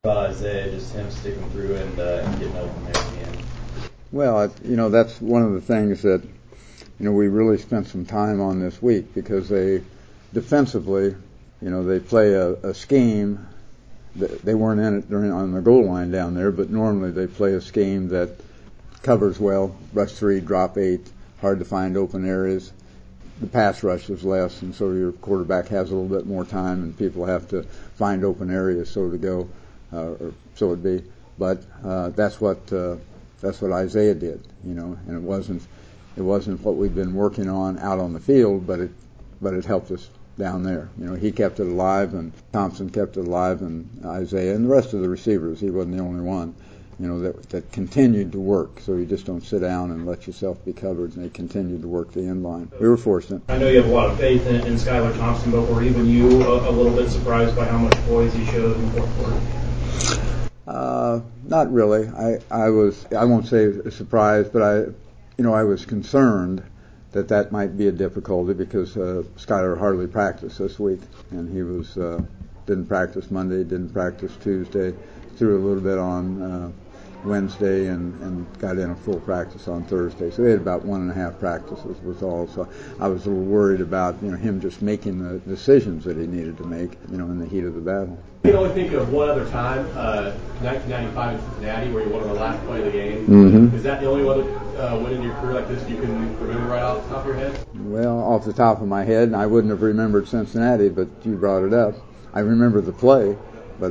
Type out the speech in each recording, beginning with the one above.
Isaiah, just him sticking through and getting open there at the end. Well, that's one of the things that, we really spent some time on this week, because they defensively, they play a scheme. They weren't in it on the goal line down there, but normally they play a scheme that covers well, rush 3, drop 8, hard to find open areas. The pass rush is less, and so your quarterback has a little bit more time, and people have to find open areas so to go, or so it be. But that's what Isaiah did, and it wasn't what we'd been working on out on the field, but it helped us down there. He kept it alive, and Thompson kept it alive, and Isaiah and the rest of the receivers. He wasn't the only one, that continued to work. So you just don't sit down and let yourself be covered, and they continued to work the end line. We were fortunate. I know you have a lot of faith in Skylar Thompson, but were even you a little bit surprised by how much poise he showed in the fourth quarter? Not really. I won't say surprised, but I was concerned that might be a difficulty, because Skylar hardly practiced this week, and he didn't practice Monday, didn't practice Tuesday, threw a little bit on Wednesday, and got in a full practice on Thursday. So they had about 1.5 practices was all. So I was a little worried about him just making the decisions that he needed to make, in the heat of the battle. You can only think of one other time, 1995 in Cincinnati, where you won on the last play of the game. Mm-hmm. Is that the only other win in your career like this you can remember right off the top of your head? Well, off the top of my head, I wouldn't have remembered Cincinnati, but you brought it up. I remember the play, but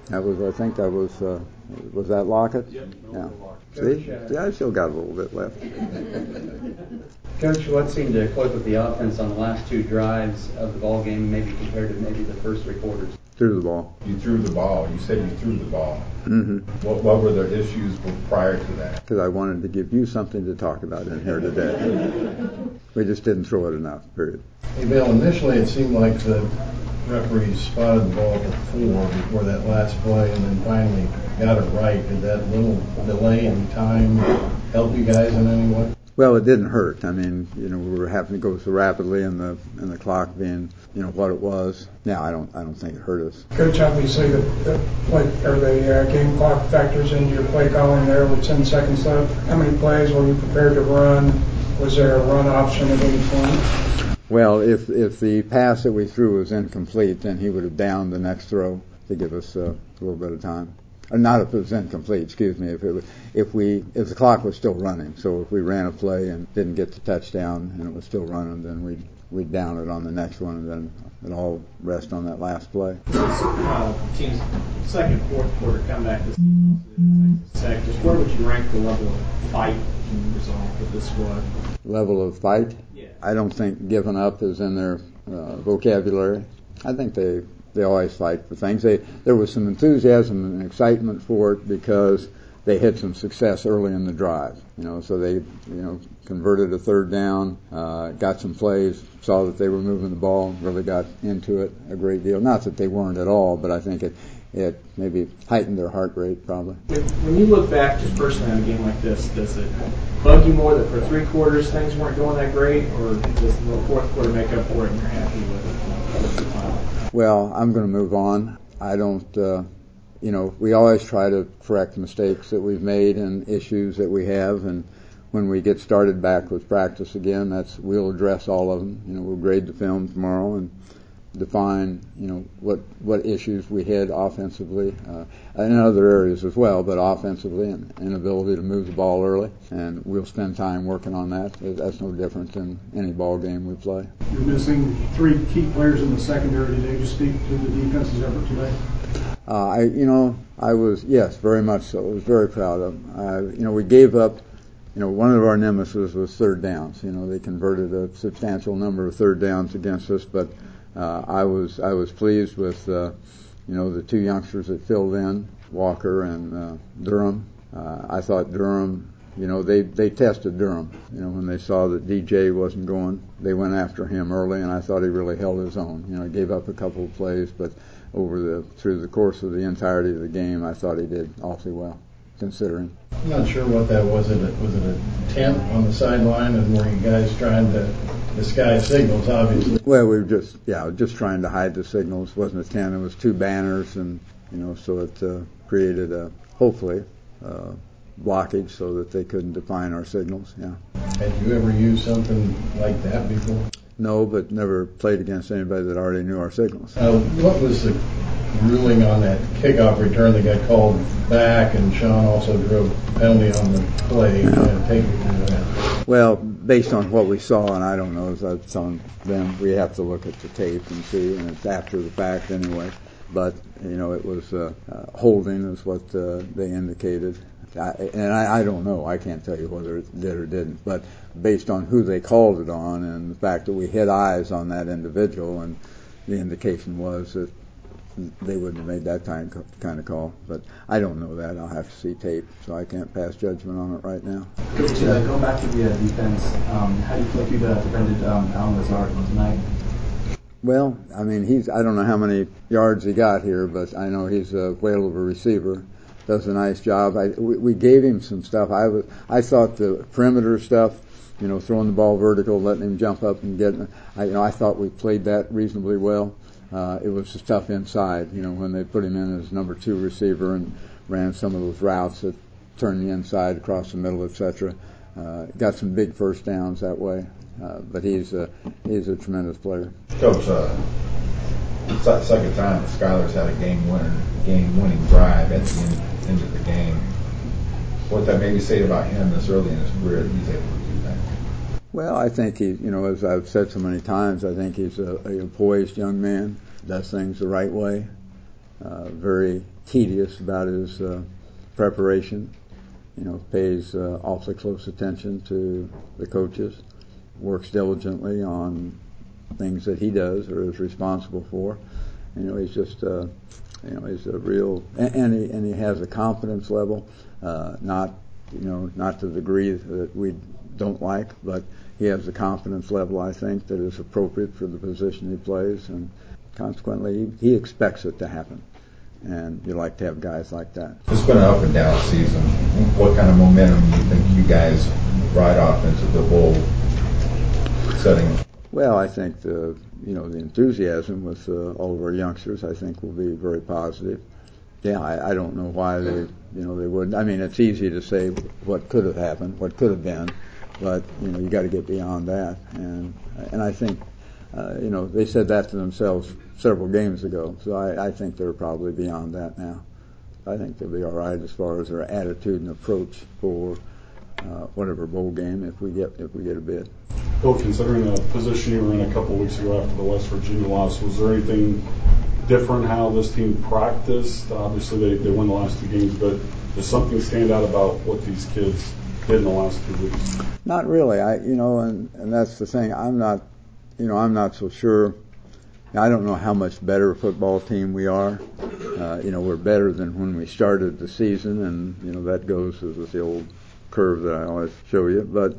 was that Lockett? Yep. Yeah. See, I still got a little bit left. Coach, what seemed to click with the offense on the last 2 drives of the ball game, maybe compared to maybe the first 3 quarters? Threw the ball. You threw the ball. You said you threw the ball. Mm-hmm. What were the issues prior to that? Because I wanted to give you something to talk about in here today. We just didn't throw it enough, period. Hey, Bill, initially it seemed like the referees spotted the ball at the 4 before that last play, and then finally got it right. Did that little delay in time help you guys in any way? Well, it didn't hurt. I mean, we were having to go so rapidly, and the clock being, what it was. Yeah, I don't think it hurt us. Coach, obviously the game clock factors into your play calling there with 10 seconds left. How many plays were you prepared to run? Was there a run option at any point? Well, if the pass that we threw was incomplete, then he would have downed the next throw to give us a little bit of time. Or not if it was incomplete, excuse me. If the clock was still running, so if we ran a play and didn't get the touchdown and it was still running, then we'd down it on the next one, and then it all rest on that last play. Team's second, fourth quarter comeback this Texas. Just where would you rank the level of fight and resolve of this squad? Level of fight? Yeah. I don't think giving up is in their vocabulary. I think they always fight for things. There was some enthusiasm and excitement for it because they had some success early in the drive. So they, converted a third down, got some plays, saw that they were moving the ball, really got into it a great deal. Not that they weren't at all, but I think it maybe heightened their heart rate probably. When you look back just personally on a game like this, does it bug you more that for 3 quarters things weren't going that great, or does the fourth quarter make up for it and you're happy with it? Well, I'm going to move on. I don't, we always try to correct mistakes that we've made and issues that we have, and when we get started back with practice again, we'll address all of them. We'll grade the film tomorrow and define, what issues we had offensively, in other areas as well, but offensively and inability to move the ball early, and we'll spend time working on that. That's no different than any ball game we play. You're missing 3 key players in the secondary today. Just speak to the defense's effort today. I was, yes, very much so. I was very proud of them. We gave up, one of our nemesis was third downs. They converted a substantial number of third downs against us, but I was pleased with, the 2 youngsters that filled in, Walker and Durham. I thought Durham, they tested Durham. When they saw that DJ wasn't going, they went after him early, and I thought he really held his own. He gave up a couple of plays, but through the course of the entirety of the game, I thought he did awfully well, considering. I'm not sure what that was. Was it a tent on the sideline, and were you guys trying to disguise signals, obviously? Well, we were just trying to hide the signals. It wasn't a tent. It was 2 banners, and, so it created hopefully blockage so that they couldn't define our signals. Yeah. Had you ever used something like that before? No, but never played against anybody that already knew our signals. What was the ruling on that kickoff return that got called back, and Sean also drove penalty on the play? Take it through that. Well, based on what we saw, and I don't know if that's on them, we have to look at the tape and see, and it's after the fact anyway. But, it was holding is what they indicated. I don't know. I can't tell you whether it did or didn't. But based on who they called it on and the fact that we hit eyes on that individual, and the indication was that they wouldn't have made that kind of call. But I don't know that. I'll have to see tape, so I can't pass judgment on it right now. Coach, going back to the defense, how do you feel like you defended Allen Lazard tonight? Well, I mean, I don't know how many yards he got here, but I know he's a whale of a receiver. Does a nice job. We gave him some stuff. I thought the perimeter stuff, throwing the ball vertical, letting him jump up and get. I thought we played that reasonably well. It was the stuff inside, when they put him in as number 2 receiver and ran some of those routes that turned the inside across the middle, etc. Got some big first downs that way. But he's a tremendous player. Coach, second time Skyler's had a game-winning drive at the end of the game. What that maybe say about him this early in his career that he's able to do that? Well, I think he, as I've said so many times, I think he's a poised young man, does things the right way, very tedious about his preparation, pays awfully close attention to the coaches, works diligently on things that he does or is responsible for. He's just, he's a real, and he has a confidence level, not to the degree that we don't like, but he has a confidence level, I think, that is appropriate for the position he plays, and consequently, he expects it to happen. And you like to have guys like that. It's been an up and down season. What kind of momentum do you think you guys ride off into the bowl setting? Well, I think the enthusiasm with all of our youngsters, I think, will be very positive. Yeah, I don't know why they wouldn't. I mean, it's easy to say what could have happened, what could have been, but you got to get beyond that. And I think they said that to themselves several games ago, so I think they're probably beyond that now. I think they'll be all right as far as their attitude and approach for whatever bowl game if we get a bid. Coach, considering the position you were in a couple of weeks ago after the West Virginia loss, was there anything different how this team practiced? Obviously, they won the last 2 games, but does something stand out about what these kids did in the last 2 weeks? Not really. And that's the thing. I'm not so sure. I don't know how much better a football team we are. We're better than when we started the season, and that goes with the old curve that I always show you. But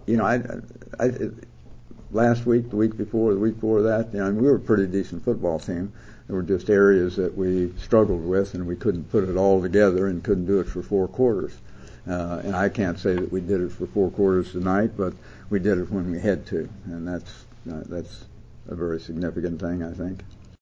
last week, the week before that, we were a pretty decent football team. There were just areas that we struggled with, and we couldn't put it all together and couldn't do it for 4 quarters. And I can't say that we did it for 4 quarters tonight, but we did it when we had to, and that's a very significant thing, I think.